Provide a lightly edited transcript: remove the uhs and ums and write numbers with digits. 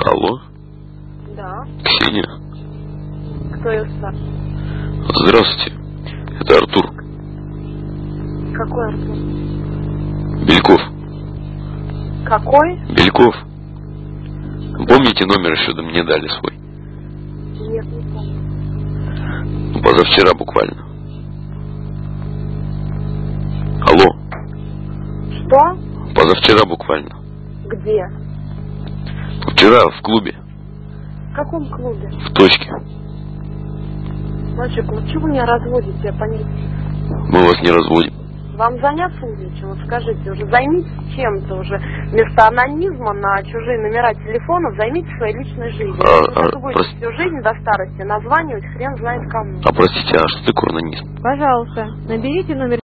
Алло? Да. Ксения? Кто ее спрашивает? Здравствуйте. Это Артур. Какой Артур? Бельков. Какой? Бельков. Помните, номер еще мне дали свой? Нет, не помню. Ну, позавчера буквально. Алло. Что? Позавчера буквально. Где? Вчера в клубе. В каком клубе? В точке. Мальчик, ну чего меня разводите, я понять. Мы вас не разводим. Вам заняться нечем? Вот скажите, уже займитесь чем-то уже. Вместо анонизма на чужие номера телефонов займитесь своей личной жизнью. Вы будете всю жизнь до старости названивать хрен знает кому. А простите, а что такое анонизм? Пожалуйста, наберите номер